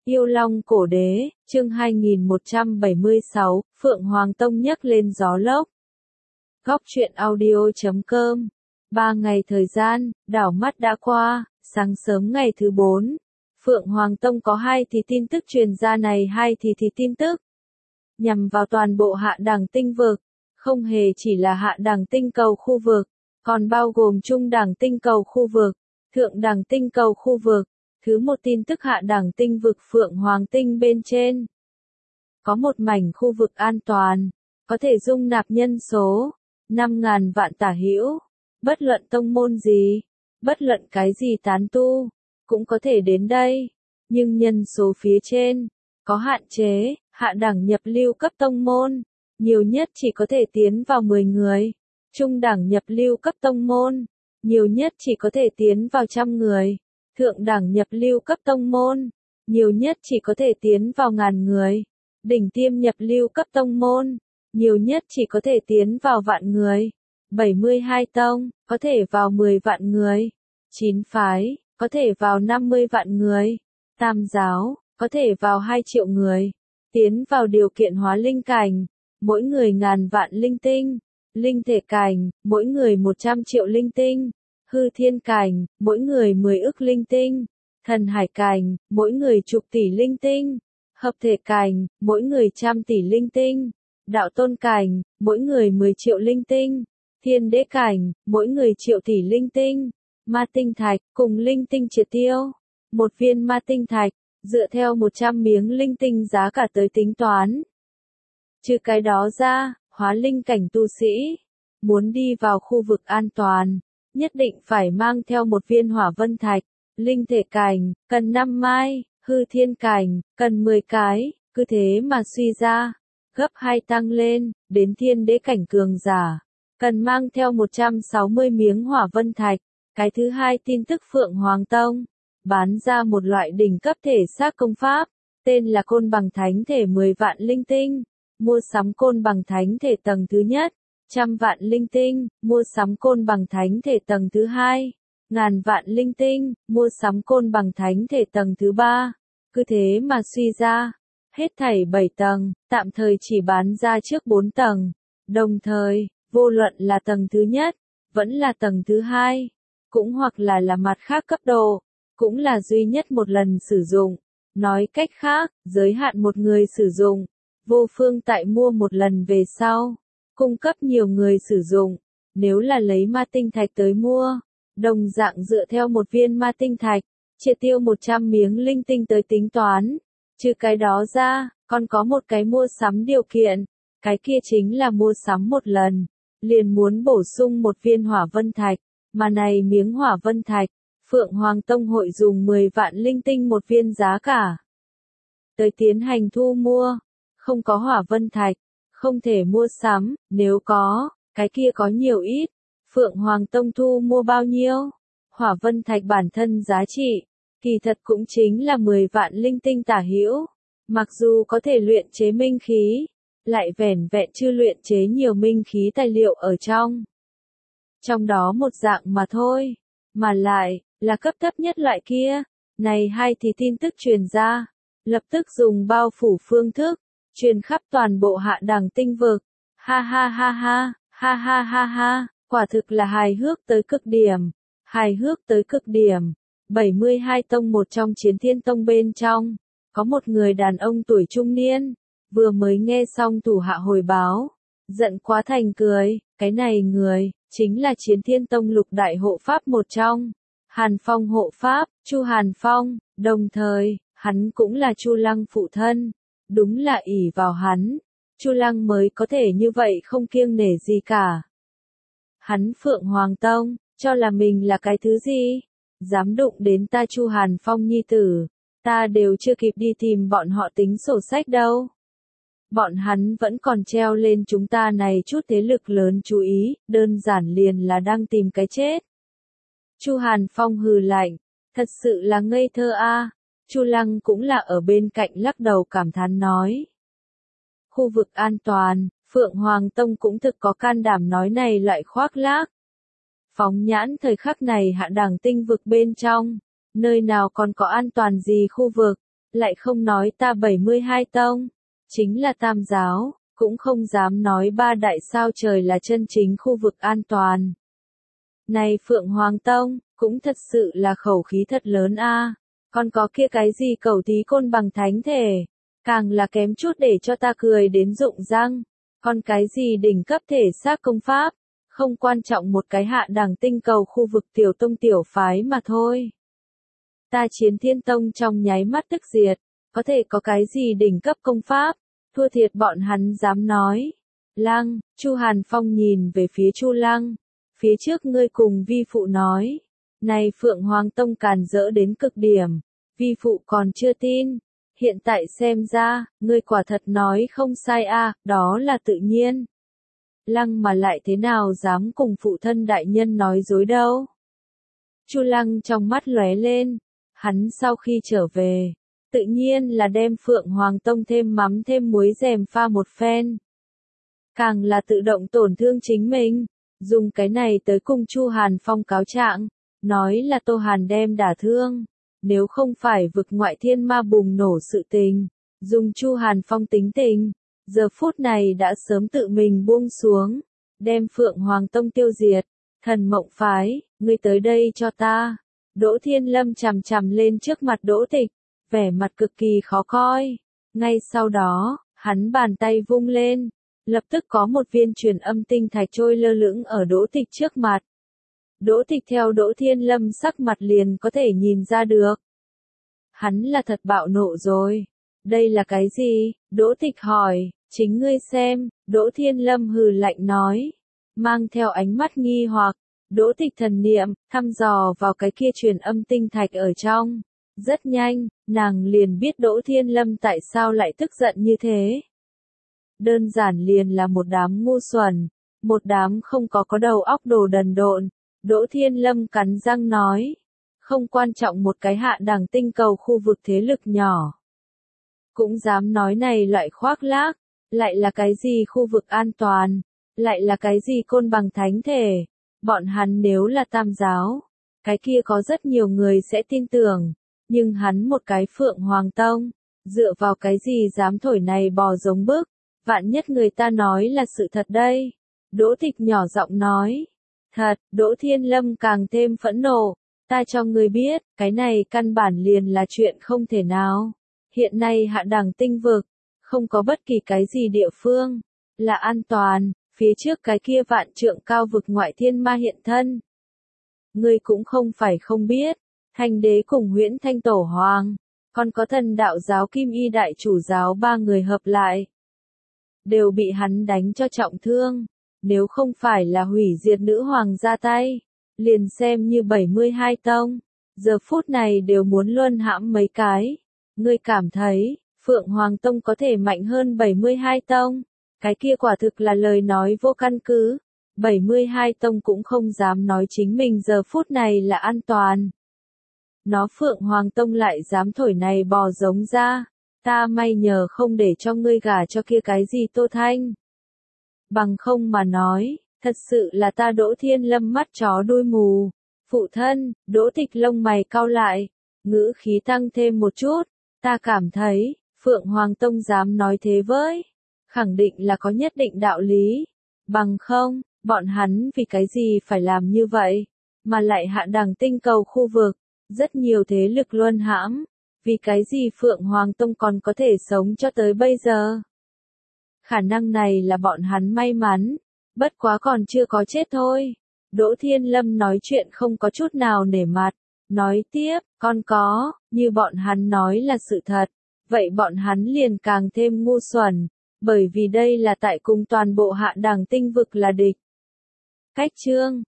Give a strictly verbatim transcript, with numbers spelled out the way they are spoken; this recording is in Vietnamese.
Yêu Long Cổ Đế, chương hai nghìn một trăm bảy mươi sáu, Phượng Hoàng Tông nhấc lên gió lốc. Góc truyện audio chấm com. Ba ngày thời gian, đảo mắt đã qua, sáng sớm ngày thứ bốn. Phượng Hoàng Tông có hai thì tin tức truyền ra này hai thì thì tin tức. Nhằm vào toàn bộ hạ đẳng tinh vực, không hề chỉ là hạ đẳng tinh cầu khu vực, còn bao gồm trung đẳng tinh cầu khu vực, thượng đẳng tinh cầu khu vực. Thứ một tin tức hạ đẳng tinh vực Phượng Hoàng Tinh bên trên. Có một mảnh khu vực an toàn, có thể dung nạp nhân số năm ngàn vạn tả hữu, bất luận tông môn gì, bất luận cái gì tán tu, cũng có thể đến đây, nhưng nhân số phía trên có hạn chế, hạ đẳng nhập lưu cấp tông môn, nhiều nhất chỉ có thể tiến vào mười người, trung đẳng nhập lưu cấp tông môn, nhiều nhất chỉ có thể tiến vào trăm người. Thượng đẳng nhập lưu cấp tông môn, nhiều nhất chỉ có thể tiến vào ngàn người. Đỉnh tiêm nhập lưu cấp tông môn, nhiều nhất chỉ có thể tiến vào vạn người. bảy mươi hai tông, có thể vào mười vạn người. chín phái, có thể vào năm mươi vạn người. Tam giáo, có thể vào hai triệu người. Tiến vào điều kiện hóa linh cảnh, mỗi người ngàn vạn linh tinh. Linh thể cảnh, mỗi người một trăm triệu linh tinh. Hư thiên cảnh, mỗi người mười ức linh tinh. Thần hải cảnh, mỗi người chục tỷ linh tinh. Hợp thể cảnh, mỗi người trăm tỷ linh tinh. Đạo tôn cảnh, mỗi người mười triệu linh tinh. Thiên đế cảnh, mỗi người triệu tỷ linh tinh. Ma tinh thạch, cùng linh tinh triệt tiêu. Một viên ma tinh thạch, dựa theo một trăm miếng linh tinh giá cả tới tính toán. Trừ cái đó ra, hóa linh cảnh tu sĩ, muốn đi vào khu vực an toàn, nhất định phải mang theo một viên hỏa vân thạch. Linh thể cảnh, cần năm mai, hư thiên cảnh, cần mười cái, cứ thế mà suy ra, gấp hai tăng lên, đến thiên đế cảnh cường giả, cần mang theo một trăm sáu mươi miếng hỏa vân thạch. Cái thứ hai tin tức Phượng Hoàng Tông, bán ra một loại đỉnh cấp thể xác công pháp, tên là Côn Bằng Thánh Thể mười vạn linh tinh, mua sắm Côn Bằng Thánh Thể tầng thứ nhất. Trăm vạn linh tinh, mua sắm Côn Bằng Thánh Thể tầng thứ hai. Ngàn vạn linh tinh, mua sắm Côn Bằng Thánh Thể tầng thứ ba. Cứ thế mà suy ra, hết thảy bảy tầng, tạm thời chỉ bán ra trước bốn tầng. Đồng thời, vô luận là tầng thứ nhất, vẫn là tầng thứ hai, cũng hoặc là là mặt khác cấp độ, cũng là duy nhất một lần sử dụng. Nói cách khác, giới hạn một người sử dụng, vô phương tại mua một lần về sau. Cung cấp nhiều người sử dụng, nếu là lấy ma tinh thạch tới mua, đồng dạng dựa theo một viên ma tinh thạch, triệt tiêu một trăm miếng linh tinh tới tính toán. Trừ cái đó ra, còn có một cái mua sắm điều kiện, cái kia chính là mua sắm một lần, liền muốn bổ sung một viên hỏa vân thạch, mà này miếng hỏa vân thạch, Phượng Hoàng Tông hội dùng mười vạn linh tinh một viên giá cả. Tới tiến hành thu mua, không có hỏa vân thạch, không thể mua sắm, nếu có, cái kia có nhiều ít. Phượng Hoàng Tông thu mua bao nhiêu? Hỏa vân thạch bản thân giá trị, kỳ thật cũng chính là mười vạn linh tinh tả hữu. Mặc dù có thể luyện chế minh khí, lại vẻn vẹn chưa luyện chế nhiều minh khí tài liệu ở trong. Trong đó một dạng mà thôi, mà lại, là cấp thấp nhất loại kia. Này hai thì tin tức truyền ra, lập tức dùng bao phủ phương thức, truyền khắp toàn bộ hạ đẳng tinh vực. Ha ha ha ha, ha ha ha ha, quả thực là hài hước tới cực điểm, hài hước tới cực điểm. bảy mươi hai tông một trong Chiến Thiên Tông bên trong, có một người đàn ông tuổi trung niên, vừa mới nghe xong thủ hạ hồi báo, giận quá thành cười. Cái này người, chính là Chiến Thiên Tông lục đại hộ pháp một trong, Hàn Phong hộ pháp, Chu Hàn Phong, đồng thời, hắn cũng là Chu Lăng phụ thân. Đúng là ỷ vào hắn, Chu Lăng mới có thể như vậy không kiêng nể gì cả. Hắn Phượng Hoàng Tông, cho là mình là cái thứ gì? Dám đụng đến ta Chu Hàn Phong nhi tử, ta đều chưa kịp đi tìm bọn họ tính sổ sách đâu. Bọn hắn vẫn còn treo lên chúng ta này chút thế lực lớn chú ý, đơn giản liền là đang tìm cái chết. Chu Hàn Phong hừ lạnh, thật sự là ngây thơ a. Chu Lăng cũng là ở bên cạnh lắc đầu cảm thán nói. Khu vực an toàn, Phượng Hoàng Tông cũng thực có can đảm nói này loại khoác lác. Phóng nhãn thời khắc này hạ đẳng tinh vực bên trong, nơi nào còn có an toàn gì khu vực, lại không nói ta bảy mươi hai tông, chính là tam giáo, cũng không dám nói ba đại sao trời là chân chính khu vực an toàn. Này Phượng Hoàng Tông, cũng thật sự là khẩu khí thật lớn a. Còn có kia cái gì cẩu tí côn bằng thánh thể, càng là kém chút để cho ta cười đến rụng răng. Còn cái gì đỉnh cấp thể xác công pháp, không quan trọng một cái hạ đẳng tinh cầu khu vực tiểu tông tiểu phái mà thôi. Ta Chiến Thiên Tông trong nháy mắt tức diệt, có thể có cái gì đỉnh cấp công pháp, thua thiệt bọn hắn dám nói. Lăng, Chu Hàn Phong nhìn về phía Chu Lăng, phía trước ngươi cùng vi phụ nói, này Phượng Hoàng Tông càn rỡ đến cực điểm, vi phụ còn chưa tin, hiện tại xem ra, ngươi quả thật nói không sai a, à, đó là tự nhiên. Lăng mà lại thế nào dám cùng phụ thân đại nhân nói dối đâu. Chu Lăng trong mắt lóe lên, hắn sau khi trở về, tự nhiên là đem Phượng Hoàng Tông thêm mắm thêm muối rèm pha một phen. Càng là tự động tổn thương chính mình, dùng cái này tới cùng Chu Hàn Phong cáo trạng, nói là Tô Hàn đem đả thương, nếu không phải vực ngoại thiên ma bùng nổ sự tình, dùng Chu Hàn Phong tính tình, giờ phút này đã sớm tự mình buông xuống, đem Phượng Hoàng Tông tiêu diệt. Thần Mộng Phái, ngươi tới đây cho ta. Đỗ Thiên Lâm chằm chằm lên trước mặt Đỗ Tịch, vẻ mặt cực kỳ khó coi. Ngay sau đó, hắn bàn tay vung lên, lập tức có một viên truyền âm tinh thạch trôi lơ lửng ở Đỗ Tịch trước mặt. Đỗ Tịch theo Đỗ Thiên Lâm sắc mặt liền có thể nhìn ra được. Hắn là thật bạo nộ rồi. Đây là cái gì? Đỗ Tịch hỏi, chính ngươi xem, Đỗ Thiên Lâm hừ lạnh nói, mang theo ánh mắt nghi hoặc. Đỗ Tịch thần niệm, thăm dò vào cái kia truyền âm tinh thạch ở trong. Rất nhanh, nàng liền biết Đỗ Thiên Lâm tại sao lại tức giận như thế. Đơn giản liền là một đám ngu xuẩn, một đám không có có đầu óc đồ đần độn. Đỗ Thiên Lâm cắn răng nói, không quan trọng một cái hạ đẳng tinh cầu khu vực thế lực nhỏ. Cũng dám nói này loại khoác lác, lại là cái gì khu vực an toàn, lại là cái gì côn bằng thánh thể. Bọn hắn nếu là tam giáo, cái kia có rất nhiều người sẽ tin tưởng, nhưng hắn một cái Phượng Hoàng Tông, dựa vào cái gì dám thổi này bò giống bức, vạn nhất người ta nói là sự thật đây. Đỗ Tịch nhỏ giọng nói, thật, Đỗ Thiên Lâm càng thêm phẫn nộ, ta cho người biết, cái này căn bản liền là chuyện không thể nào. Hiện nay hạ đẳng tinh vực, không có bất kỳ cái gì địa phương, là an toàn. Phía trước cái kia vạn trượng cao vực ngoại thiên ma hiện thân. Ngươi cũng không phải không biết, Thanh Đế cùng Huyễn Thanh Tổ Hoàng, còn có thần đạo giáo Kim Y Đại Chủ giáo ba người hợp lại. Đều bị hắn đánh cho trọng thương, nếu không phải là hủy diệt nữ hoàng ra tay, liền xem như bảy mươi hai tông, giờ phút này đều muốn luân hãm mấy cái. Ngươi cảm thấy, Phượng Hoàng Tông có thể mạnh hơn bảy mươi hai tông? Cái kia quả thực là lời nói vô căn cứ. bảy mươi hai tông cũng không dám nói chính mình giờ phút này là an toàn. Nó Phượng Hoàng Tông lại dám thổi này bò giống ra. Ta may nhờ không để cho ngươi gả cho kia cái gì Tô Thanh. Bằng không mà nói, thật sự là ta Đỗ Thiên Lâm mắt chó đuôi mù. Phụ thân, Đỗ Tịch lông mày cau lại, ngữ khí tăng thêm một chút. Ta cảm thấy, Phượng Hoàng Tông dám nói thế với, khẳng định là có nhất định đạo lý. Bằng không, bọn hắn vì cái gì phải làm như vậy, mà lại hạ đẳng tinh cầu khu vực, rất nhiều thế lực luân hãm, vì cái gì Phượng Hoàng Tông còn có thể sống cho tới bây giờ. Khả năng này là bọn hắn may mắn, bất quá còn chưa có chết thôi. Đỗ Thiên Lâm nói chuyện không có chút nào nể mặt, nói tiếp, con có, như bọn hắn nói là sự thật, vậy bọn hắn liền càng thêm ngu xuẩn, bởi vì đây là tại cùng toàn bộ hạ đẳng tinh vực là địch. Cách chương